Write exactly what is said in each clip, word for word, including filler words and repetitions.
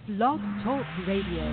Blog Talk Radio.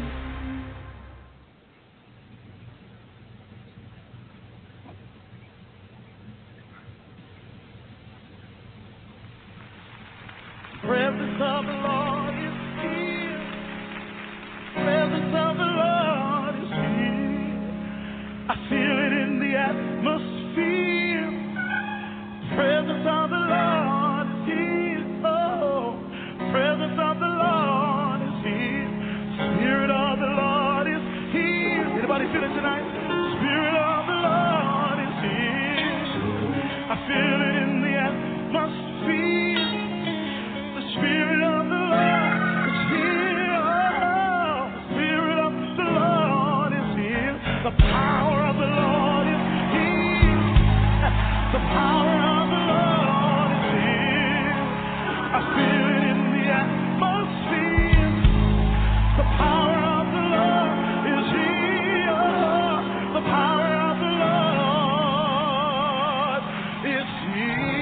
Presence of the Lord is here. Presence of the Lord is here. I feel it in the atmosphere. Presence of the Lord is here. Oh, presence of the Lord is here. Spirit of the Lord is here. Anybody feel it tonight? Spirit of the Lord is here. I feel it in the atmosphere. Spirit of the Lord is here. Oh, the Spirit of the Lord is here. The power of the Lord is here. The power of the Lord is here. I feel it in the atmosphere. The power of the Lord is here. Oh, the power of the Lord is here.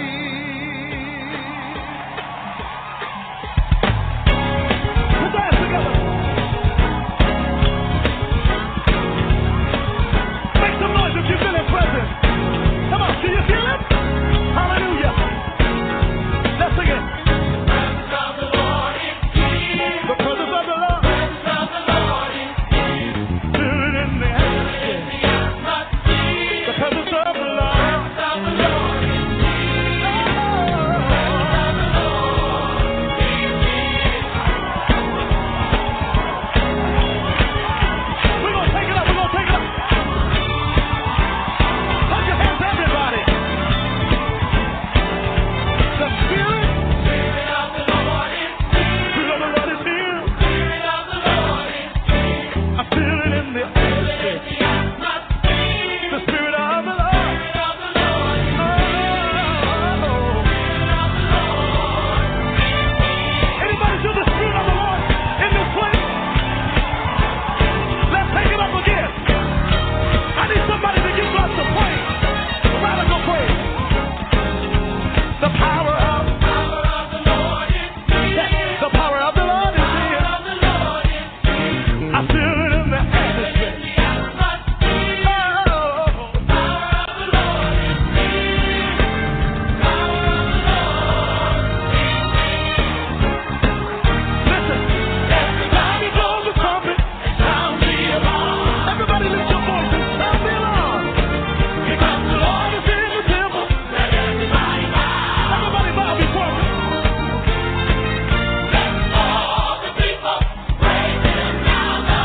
Come on, do you feel it? Hallelujah. Let's sing it. The presence of the Lord is here. The presence of the Lord. The presence of the Lord is here. Feel it in the atmosphere. The presence of the Lord. The presence of the Lord is here. We're going to take it up. We're going to take it up. Put your hands, everybody. The Spirit. Spirit of the Lord is here. Spirit of the Lord is here. Spirit of the Lord is here. I feel it in the atmosphere. The Spirit of the Lord. Spirit of the Lord is here. Anybody feel the Spirit of the Lord in this place? Let's take it up again. I need somebody to give God some praise. Radical praise. The power of, power of the Lord is here. The power of the Lord is here. I feel it in the atmosphere. Oh, the power of the Lord is here. Power of the Lord is here. Listen, every time you blow the trumpet, sound the alarm. Everybody lift your voice and sound the alarm. Because the Lord is in the temple. Let everybody bow. Everybody bow before him. Let all the people praise him now, the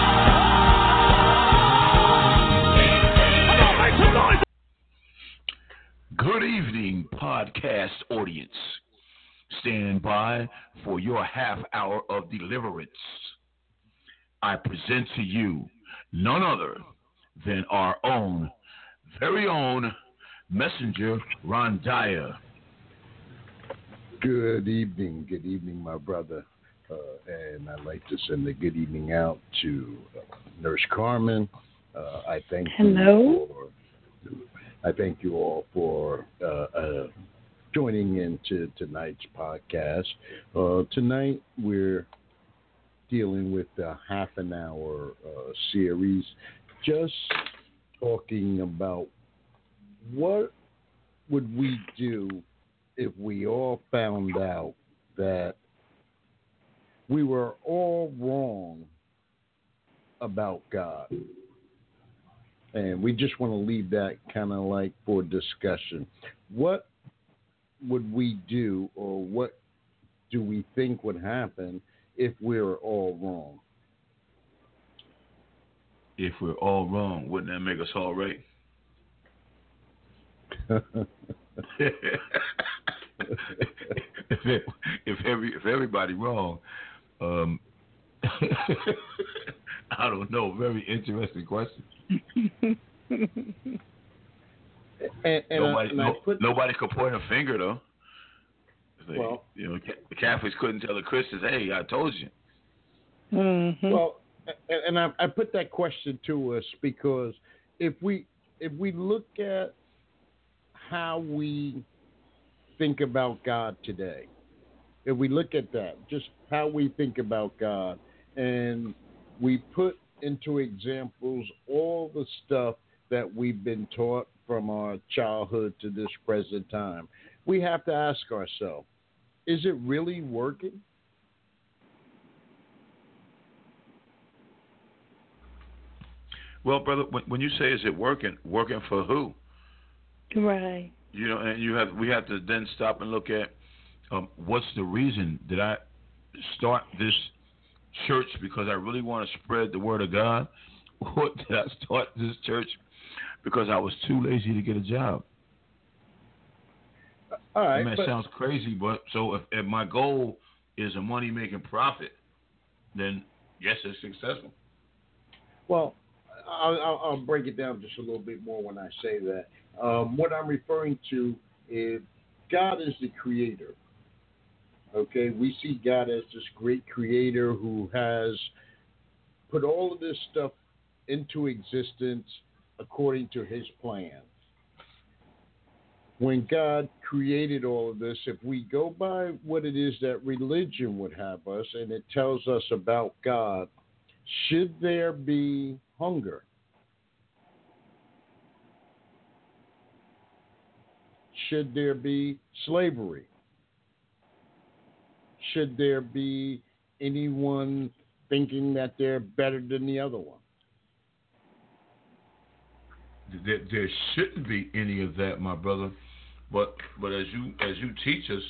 Lord. Come on, make some noise. Good evening, podcast audience. Stand by for your half hour of deliverance. I present to you none other than our own, very own messenger, Rondaya. Good evening, good evening, my brother. Uh, and I'd like to send a good evening out to uh, Nurse Carmen. Uh, I thank Hello. you for. I thank you all for uh, uh, joining into tonight's podcast. Uh, tonight we're dealing with a half an hour uh, series, just talking about what would we do if we all found out that we were all wrong about God. And we just want to leave that kind of like for discussion. What would we do, or what do we think would happen if we were all wrong? If we're all wrong, wouldn't that make us all right? if, it, if every if everybody wrong, um, I don't know. Very interesting question. and, and nobody, I, and no, put, nobody could point a finger though. They, well, you know, the Catholics couldn't tell the Christians, "Hey, I told you." Mm-hmm. Well, and, and I, I put that question to us because if we if we look at how we think about God today, if we look at that, just how we think about God, and we put into examples all the stuff that we've been taught from our childhood to this present time, we have to ask ourselves, is it really working? Well, brother, when, when you say is it working, working for who? Right. You know, and you have we have to then stop and look at um, what's the reason did I start this church because I really want to spread the word of God, or did I start this church because I was too lazy to get a job? All right, I mean, it but, sounds crazy, but so if, if my goal is a money-making profit, then yes, it's successful. well, I'll, I'll, I'll break it down just a little bit more when I say that. Um, what I'm referring to is God is the creator. Okay, we see God as this great creator who has put all of this stuff into existence according to his plan. When God created all of this, if we go by what it is that religion would have us, and it tells us about God, should there be hunger? Should there be slavery? Should there be anyone thinking that they're better than the other one? There, there shouldn't be any of that, my brother. But but as you as you teach us,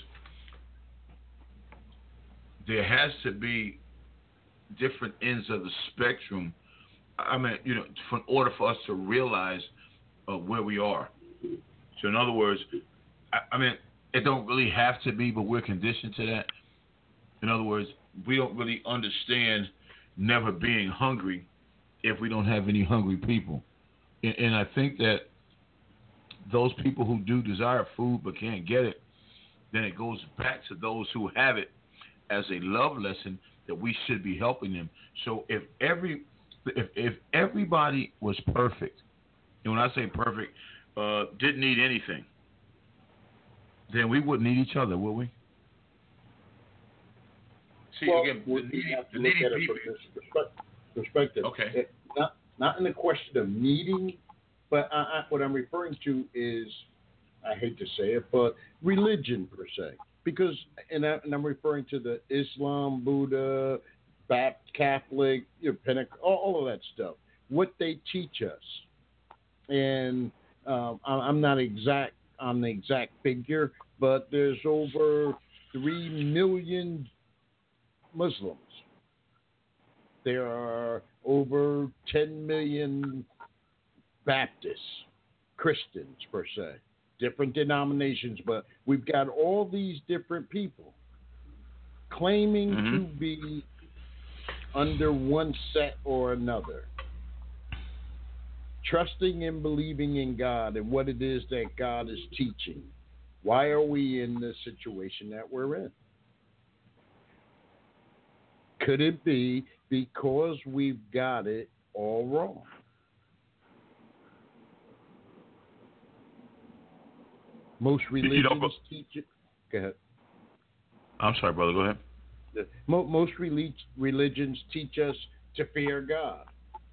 there has to be different ends of the spectrum. I mean, you know, for, in order for us to realize uh, where we are. So in other words, I, I mean, it don't really have to be, but we're conditioned to that. In other words, we don't really understand never being hungry if we don't have any hungry people. And, and I think that those people who do desire food but can't get it, then it goes back to those who have it as a love lesson that we should be helping them. So if every if if everybody was perfect, and when I say perfect, uh, didn't need anything, then we wouldn't need each other, would we? See, well, again, we the needy, have to the look needy at it people. from this perspe- perspective. Okay. It, not not in the question of needing, but I, I, what I'm referring to is, I hate to say it, but religion per se. Because, and, I, and I'm referring to the Islam, Buddha, Baptist, Catholic, you know, Pentecost, all, all of that stuff. What they teach us, and um, I, I'm not exact on the exact figure, but there's over three million Muslims. There are over ten million Baptists, Christians per se, different denominations, but we've got all these different people claiming mm-hmm. to be under one set or another, trusting and believing in God and what it is that God is teaching. Why are we in the situation that we're in? Could it be because we've got it all wrong? Most religions you know, teach it. Go ahead. I'm sorry, brother. Go ahead. The, mo, most relig- religions teach us to fear God.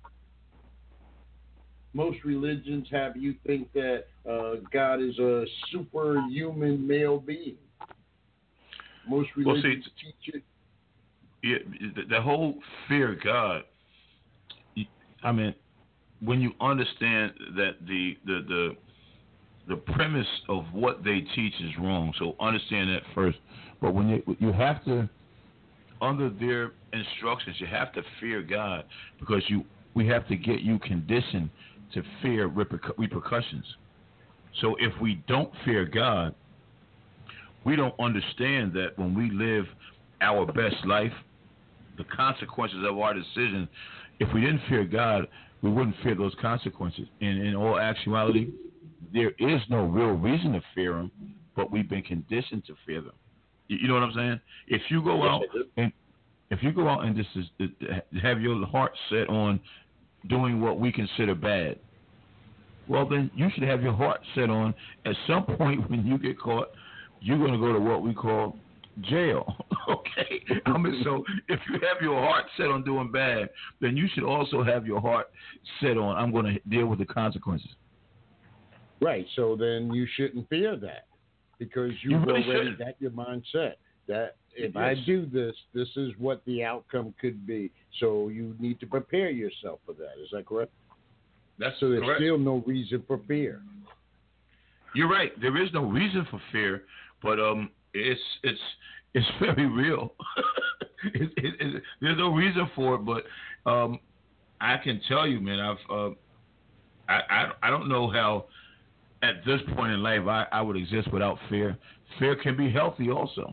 Most religions have you think that uh, God is a superhuman male being. Most religions well, see, teach it. Yeah, the, the whole fear of God. I mean, when you understand that the the the the premise of what they teach is wrong, so understand that first. But when you you have to, under their instructions, you have to fear God because you we have to get you conditioned to fear repercu- repercussions. So if we don't fear God, we don't understand that when we live our best life, the consequences of our decision, if we didn't fear God, we wouldn't fear those consequences. And in all actuality, there is no real reason to fear them, but we've been conditioned to fear them. You know what I'm saying? If you go out and if you go out and just have your heart set on doing what we consider bad, well, then you should have your heart set on at some point when you get caught, you're going to go to what we call jail. Okay? I mean, so if you have your heart set on doing bad, then you should also have your heart set on, I'm going to deal with the consequences. Right. So then you shouldn't fear that because you've You really already shouldn't. got your mind set that if Yes. I do this, this is what the outcome could be. So you need to prepare yourself for that. Is that correct? That's So there's correct. still no reason for fear. You're right. There is no reason for fear, but um, it's it's it's very real. it, it, it, there's no reason for it, but um, I can tell you, man. I've uh, I, I I don't know how at this point in life I, I would exist without fear. Fear can be healthy, also.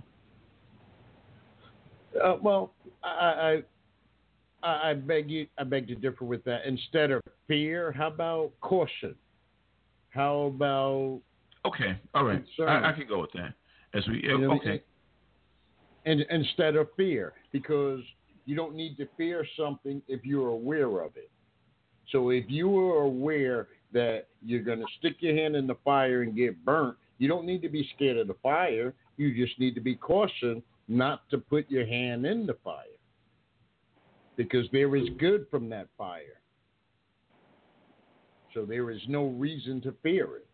Uh, well, I, I I beg you I beg to differ with that. Instead of fear, how about caution? How about Okay, all right. concern? I, I can go with that. As we You know, okay. And instead of fear, because you don't need to fear something if you're aware of it. So if you are aware that you're going to stick your hand in the fire and get burnt, you don't need to be scared of the fire. You just need to be cautious not to put your hand in the fire, because there is good from that fire. So there is no reason to fear it.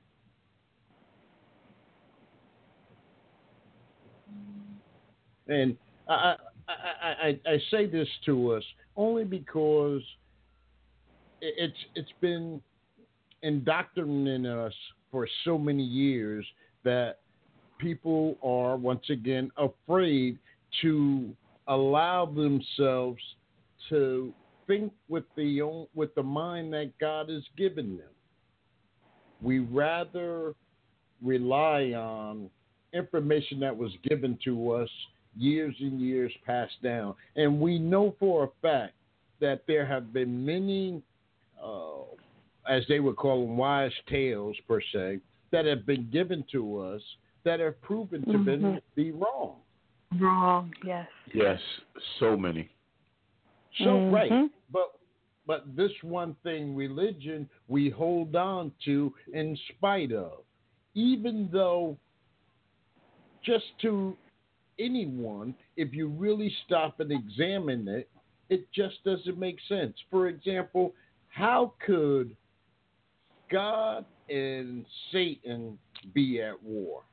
And I, I, I, I, I say this to us only because it's it's been indoctrinating us for so many years that people are once again afraid to allow themselves to think with the own, with the mind that God has given them. We rather rely on information that was given to us years and years passed down. And we know for a fact that there have been many, uh, as they would call them, wise tales, per se, that have been given to us that have proven to Mm-hmm. be, be wrong. Wrong, yes. Yes, so many. So, Mhm. right. But, but this one thing, religion, we hold on to in spite of. Even though, just to anyone, if you really stop and examine it, it just doesn't make sense. For example, how could God and Satan be at war?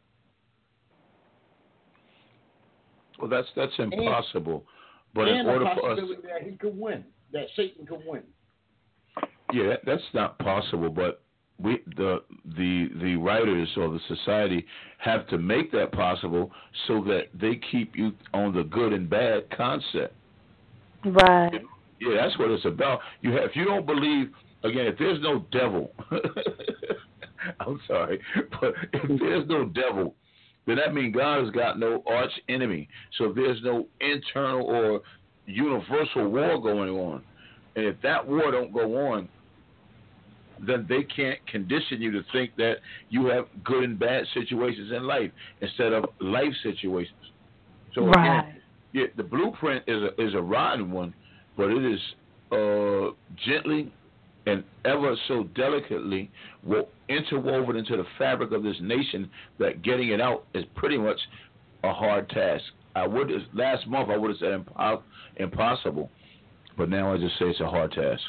Well, that's that's impossible. But and in order a for us, possibility that he could win, that Satan could win. yeah, that, that's not possible. But we, the the the writers or the society, have to make that possible so that they keep you on the good and bad concept. Right. Yeah, that's what it's about. You have, if you don't believe, again, if there's no devil, I'm sorry, but if there's no devil, then that means God has got no arch enemy. So if there's no internal or universal war going on, and if that war don't go on, then they can't condition you to think that you have good and bad situations in life instead of life situations. So Right. again, yeah, the blueprint is a, is a rotten one, but it is uh, gently and ever so delicately wo- interwoven into the fabric of this nation that getting it out is pretty much a hard task. I would last month I would have said impo- impossible, but now I just say it's a hard task.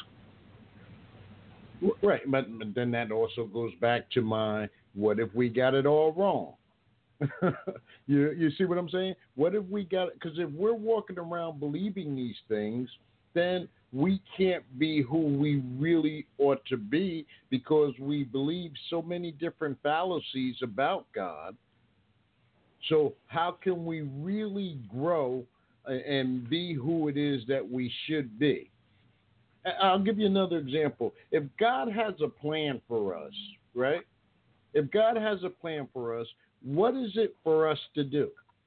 Right, but, but then that also goes back to my, what if we got it all wrong? you you see what I'm saying? What if we got it? Because if we're walking around believing these things, then we can't be who we really ought to be because we believe so many different fallacies about God. So how can we really grow and be who it is that we should be? I'll give you another example. If God has a plan for us, right? If God has a plan for us, what is it for us to do?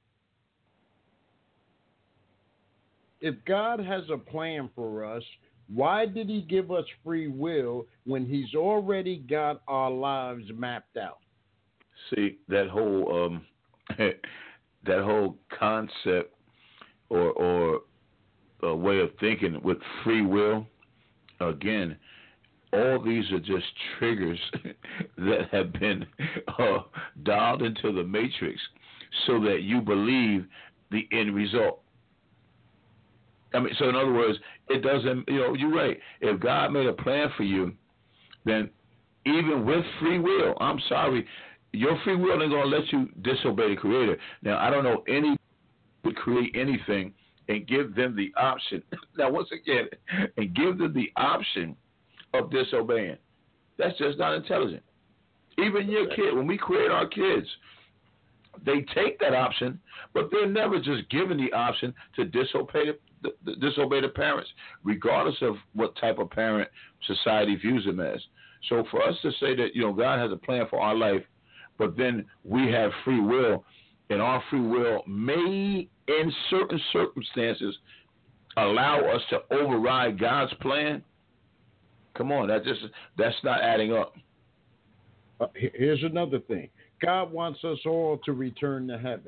If God has a plan for us, why did he give us free will when he's already got our lives mapped out? See, that whole um, that whole concept or or uh, way of thinking with free will, again, all these are just triggers that have been uh, dialed into the matrix so that you believe the end result. I mean, so in other words, it doesn't, you know, you're right. If God made a plan for you, then even with free will, I'm sorry, your free will ain't going to let you disobey the Creator. Now, I don't know any would create anything and give them the option. Now, once again, and give them the option of disobeying. That's just not intelligent. Even your kid, when we create our kids, they take that option, but they're never just given the option to disobey the, the, disobey the parents, regardless of what type of parent society views them as. So for us to say that, you know, God has a plan for our life, but then we have free will, and our free will may, in certain circumstances, allow us to override God's plan. Come on, that just that's not adding up. Uh, here's another thing. God wants us all to return to heaven.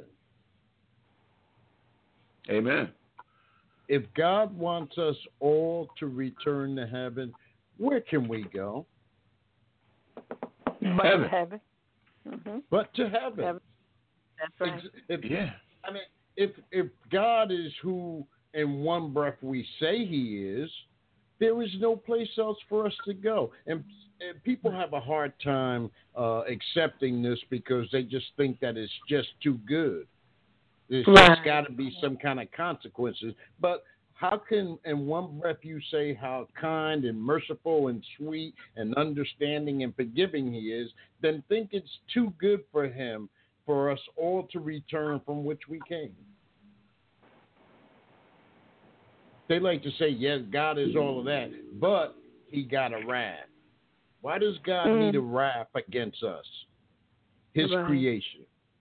Amen. If God wants us all to return to heaven, where can we go? But Heaven. to heaven. Mm-hmm. But to heaven. Heaven. That's right. If, if, Yeah. I mean, if if God is who in one breath we say He is, there is no place else for us to go. And, and people have a hard time uh, accepting this because they just think that it's just too good. There's Right. just got to be some kind of consequences. But how can in one breath you say how kind and merciful and sweet and understanding and forgiving He is, then think it's too good for Him for us all to return from which we came? They like to say, yes, God is all of that, but He got a wrath. Why does God Mm. need a wrath against us, His Right. creation?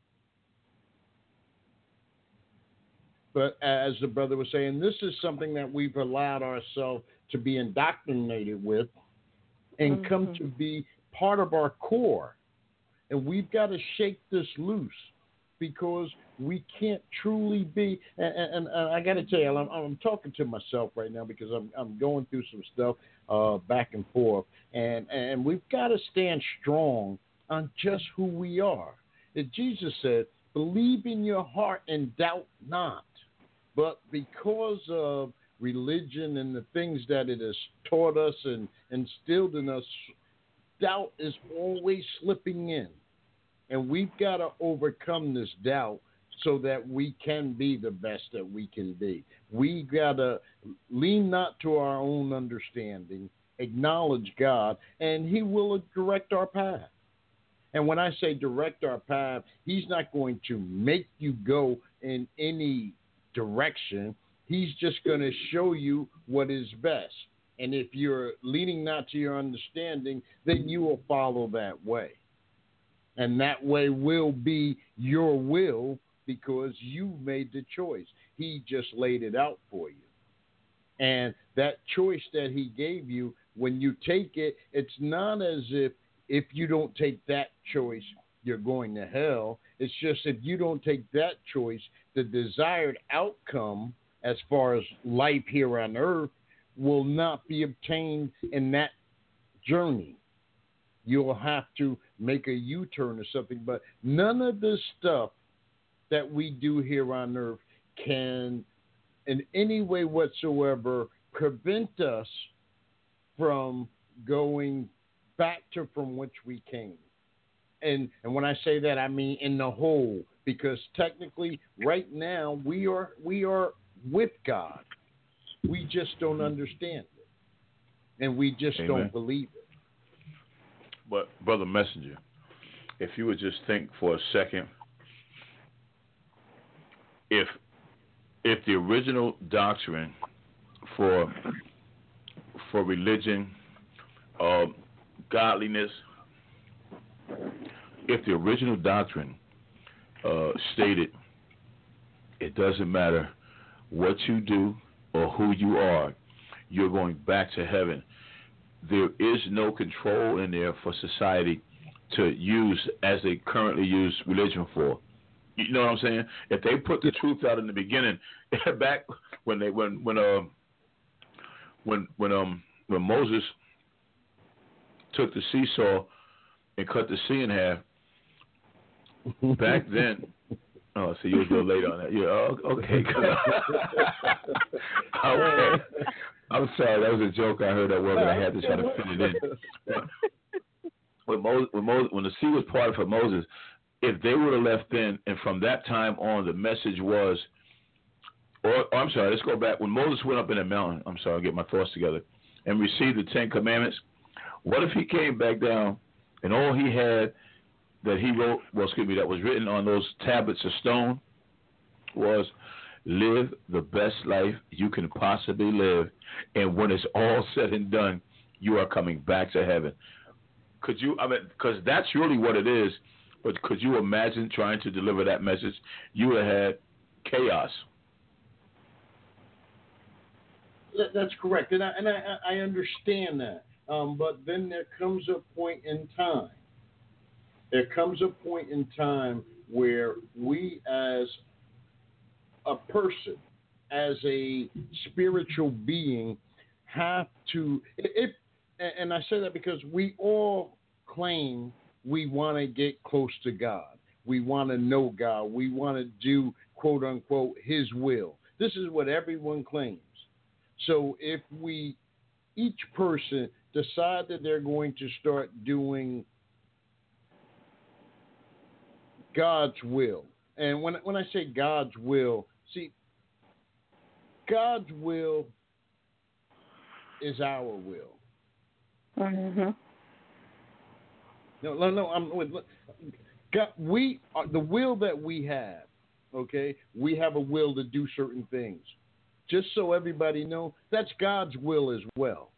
But as the brother was saying, this is something that we've allowed ourselves to be indoctrinated with and Mm-hmm. come to be part of our core. And we've got to shake this loose because we can't truly be. And, and, and I got to tell you, I'm, I'm talking to myself right now because I'm, I'm going through some stuff uh, back and forth. And, and we've got to stand strong on just who we are. As Jesus said, believe in your heart and doubt not. But because of religion and the things that it has taught us and instilled in us, doubt is always slipping in. And we've got to overcome this doubt so that we can be the best that we can be. We got to lean not to our own understanding, acknowledge God, and He will direct our path. And when I say direct our path, He's not going to make you go in any direction. He's just going to show you what is best. And if you're leaning not to your understanding, then you will follow that way. And that way will be your will because you made the choice. He just laid it out for you. And that choice that He gave you, when you take it, it's not as if if you don't take that choice, you're going to hell. It's just if you don't take that choice, the desired outcome as far as life here on earth will not be obtained in that journey. You'll have to make a U-turn or something. But none of this stuff that we do here on earth can in any way whatsoever prevent us from going back to from which we came. And and when I say that, I mean in the whole, because technically right now we are we are with God. We just don't understand it. And we just Amen. don't believe it. But, Brother Messenger, if you would just think for a second, if if the original doctrine for for religion, uh, godliness, if the original doctrine uh, stated it doesn't matter what you do or who you are, you're going back to heaven, there is no control in there for society to use as they currently use religion for. You know what I'm saying? If they put the truth out in the beginning, back when they when when uh when when um when Moses took the seesaw and cut the sea in half, back then Oh, so you was a little late on that. Yeah, oh, okay. okay. I'm sorry, that was a joke I heard that wasn't. I had to try to fit it in. When Moses, when Moses, when the sea was parted for Moses, if they would have left then, and from that time on, the message was, or, or I'm sorry, let's go back. When Moses went up in the mountain, I'm sorry, I'll get my thoughts together, and received the Ten Commandments, what if he came back down and all he had that he wrote, well, excuse me, that was written on those tablets of stone was, live the best life you can possibly live, and when it's all said and done, you are coming back to heaven. Could you, I mean, because that's really what it is, but could you imagine trying to deliver that message? You would have had chaos. That, that's correct, and I, and I, I understand that, um, but then there comes a point in time There comes a point in time where we as a person, as a spiritual being, have to, if, and I say that because we all claim we want to get close to God. We want to know God. We want to do, quote unquote, His will. This is what everyone claims. So if we, each person decide that they're going to start doing God's will. And when when I say God's will, see, God's will is our will. Mm-hmm. No, no, no. I'm with God. We are the will that we have. Okay, we have a will to do certain things. Just so everybody know, that's God's will as well.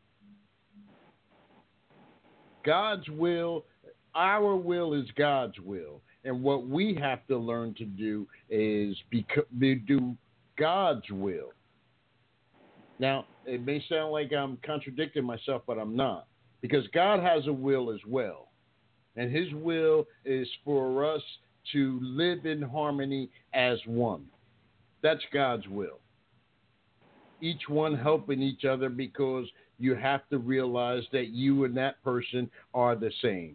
God's will, our will is God's will. And what we have to learn to do is beco- do God's will. Now, it may sound like I'm contradicting myself, but I'm not. Because God has a will as well. And His will is for us to live in harmony as one. That's God's will. Each one helping each other, because you have to realize that you and that person are the same.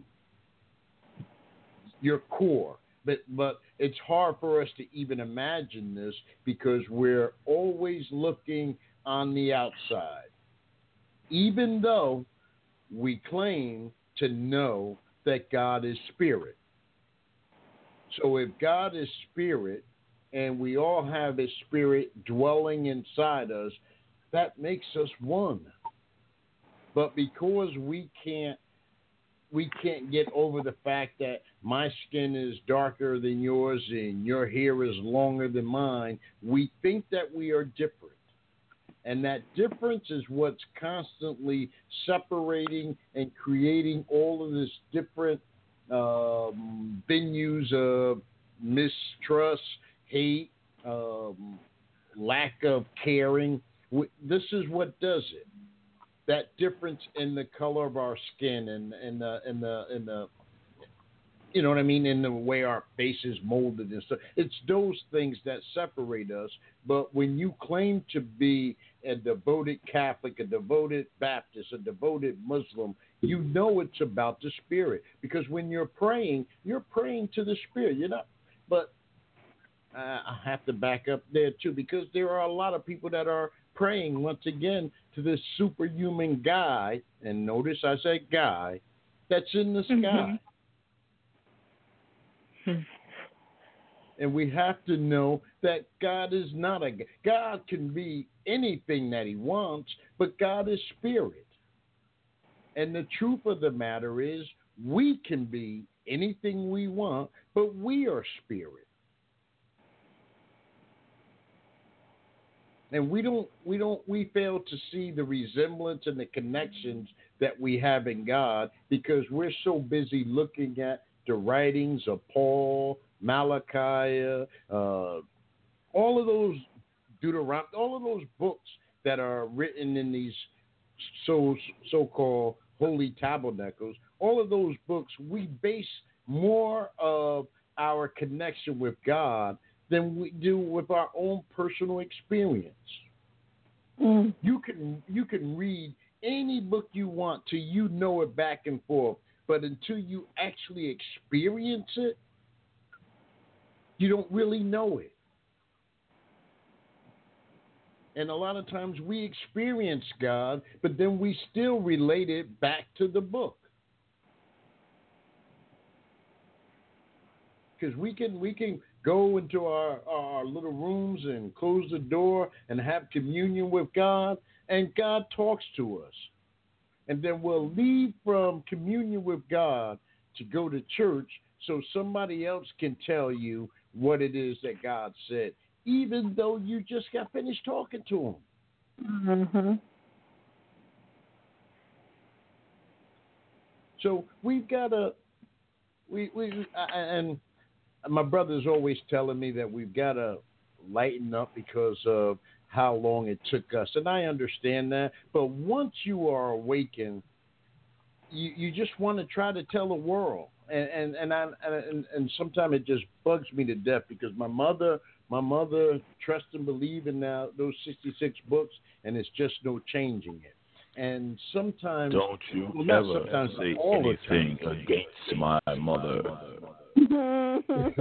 Your core. But but it's hard for us to even imagine this because we're always looking on the outside. Even though we claim to know that God is spirit. So if God is spirit and we all have His spirit dwelling inside us, that makes us one. But because we can't we can't get over the fact that my skin is darker than yours and your hair is longer than mine, we think that we are different. And that difference is what's constantly separating and creating all of this different um, venues of mistrust, hate, um, lack of caring. This is what does it. That difference in the color of our skin and in the in the in the you know what I mean, in the way our face is molded and stuff. It's those things that separate us. But when you claim to be a devoted Catholic, a devoted Baptist, a devoted Muslim, you know it's about the Spirit. Because when you're praying, you're praying to the Spirit. You're not. But uh, I have to back up there too, because there are a lot of people that are praying once again to this superhuman guy, and notice I said guy, that's in the sky. Mm-hmm. And we have to know that God is not a God can be anything that He wants, but God is spirit. And the truth of the matter is, we can be anything we want, but we are spirit. And we don't, we don't, we fail to see the resemblance and the connections that we have in God because we're so busy looking at the writings of Paul, Malachi, uh, all of those Deuteronomy, all of those books that are written in these so so-called holy tabernacles. All of those books, we base more of our connection with God than we do with our own personal experience. Mm. You can you can read any book you want till you know it back and forth, but until you actually experience it, You don't really know it. And a lot of times we experience God, but then we still relate it back to the book. Because we can we can go into our, our little rooms and close the door and have communion with God, and God talks to us. And then we'll leave from communion with God to go to church so somebody else can tell you what it is that God said, even though you just got finished talking to him. Mm-hmm. So we've got to, we, we, and my brother's always telling me that we've got to lighten up because of how long it took us. And I understand that. But once you are awakened, you, you just want to try to tell the world. And and and, I, and, and sometimes it just bugs me to death because my mother, my mother trusts and believes in now those sixty-six books, and it's just no changing it. And sometimes, don't you well, not ever sometimes, say all the anything time. against my mother. No,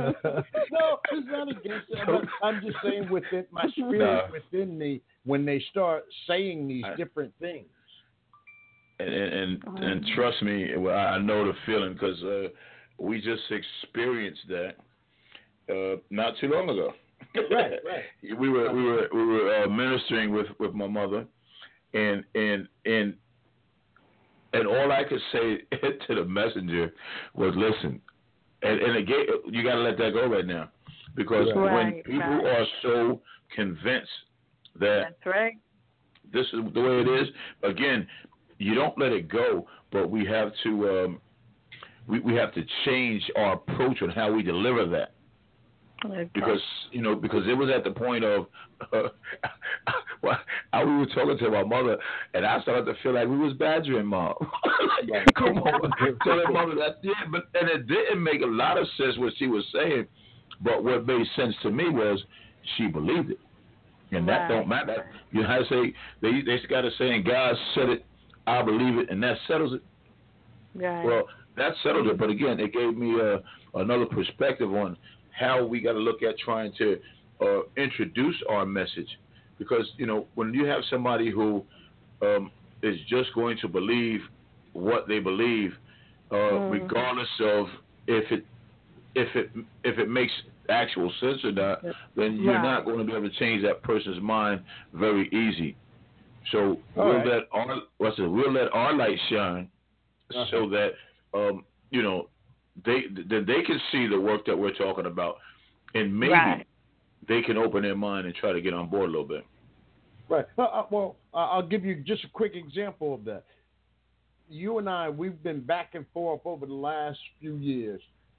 it's not against it. But I'm just saying within my spirit, No. within me, when they start saying these I, different things. And and, and trust me, I know the feeling because uh, we just experienced that uh, not too long ago. Right, right. we were we were we were uh, ministering with, with my mother, and and and and all I could say to the messenger was, listen. And, and again, you got to let that go right now, because right, when people right. are so convinced that That's right. this is the way it is, again, you don't let it go. But we have to um, we we have to change our approach on how we deliver that, Okay. because you know because it was at the point of uh, well, I, we were talking to my mother, and I started to feel like we was badgering mom. Like, come on, telling mother that, yeah, but and it didn't make a lot of sense what she was saying, but what made sense to me was she believed it, and that Right. don't matter. You know how to say they they got a saying, God said it, I believe it, and that settles it. Right. Well, that settled it, but again, it gave me uh, another perspective on how we got to look at trying to uh, introduce our message. Because, you know, when you have somebody who um, is just going to believe what they believe, uh, mm. regardless of if it if it if it makes actual sense or not, then you're right. not going to be able to change that person's mind very easy. So All we'll right. let our what's it? We'll let our light shine, uh-huh. so that um, you know they then they can see the work that we're talking about, and maybe right. they can open their mind and try to get on board a little bit. Right. Uh, well, uh, I'll give you just a quick example of that. You and I, we've been back and forth over the last few years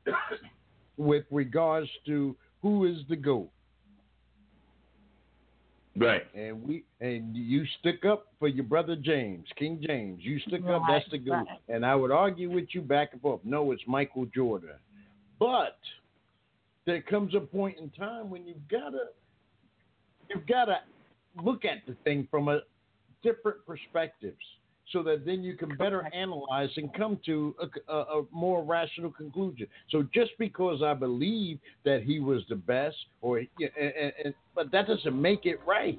with regards to who is the GOAT. Right. And we and you stick up for your brother James, King James. You stick right. up, that's the GOAT. Right. And I would argue with you back and forth. No, it's Michael Jordan. But there comes a point in time when you've gotta you've gotta look at the thing from a different perspectives, so that then you can better analyze and come to a, a, a more rational conclusion. So just because I believe that he was the best, or and, and, and, but that doesn't make it right.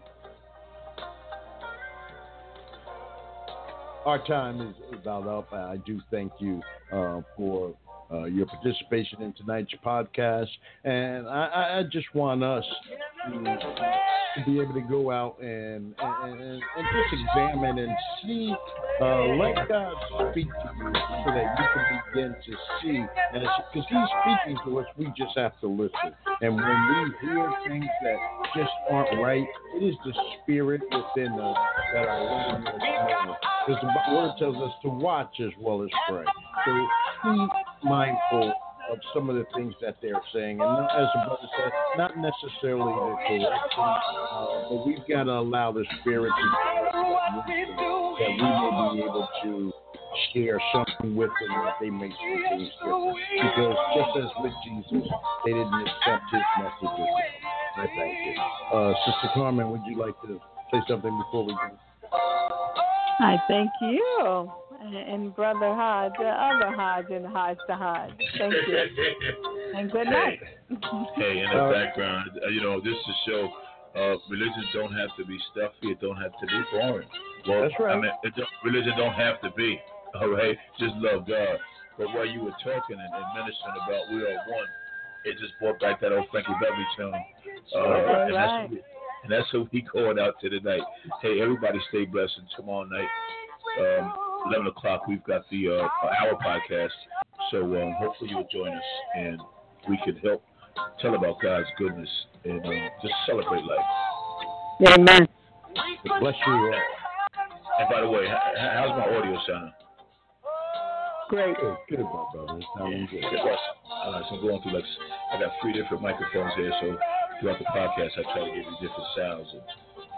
Our time is about up. I do thank you uh, for uh, your participation in tonight's podcast, and I, I just want us to, to be able to go out and and, and, and just examine and see, uh, let God speak to you so that you can begin to see, because He's speaking to us, we just have to listen. And when we hear things that just aren't right, it is the spirit within us that are letting us know. Because the word tells us to watch as well as pray. So be mindful of some of the things that they're saying. And not, as the brother said, not necessarily the correction, uh, but we've got to allow the spirit to that we may be able to share something with them that they may see things different. Because just as with Jesus, they didn't accept his message as well. I thank you. Uh, Sister Carmen, would you like to say something before we go? I thank you. And Brother Hodge, the other Hodge and Hodge to Hodge. Thank you. And good Hey, night. hey, in the Uh, background, uh, you know, this is a show. Uh, religion don't have to be stuffy. It don't have to be boring. Well, That's right. I mean, it don't, religion don't have to be. All right, just love God. But while you were talking and, and ministering about we are one, it just brought back that old Frankie Beverly tune. Uh, That's and, right. that's what we, and that's what we going out to tonight. Hey, everybody, stay blessed. And tomorrow night, um, eleven o'clock, we've got the uh, our podcast. So um, hopefully you'll join us and we can help tell about God's goodness and um, just celebrate life. Amen. Bless you all. And by the way, h- how's my audio sounding? Great. Good, good, my brother. Sounding good. Good. Uh, so I'm going through like I got three different microphones here, so throughout the podcast I try to give you different sounds. And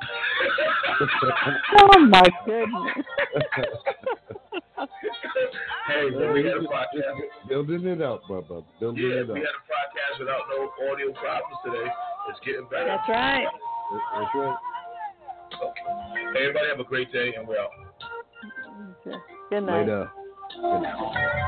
Oh my goodness. hey, but we had a podcast. Building it up, my brother. Building Yeah, it up. we had a podcast without no audio problems today. It's getting better. That's right. That's right. Okay. Hey, everybody have a great day, and we're out. Good night. Later. Good night.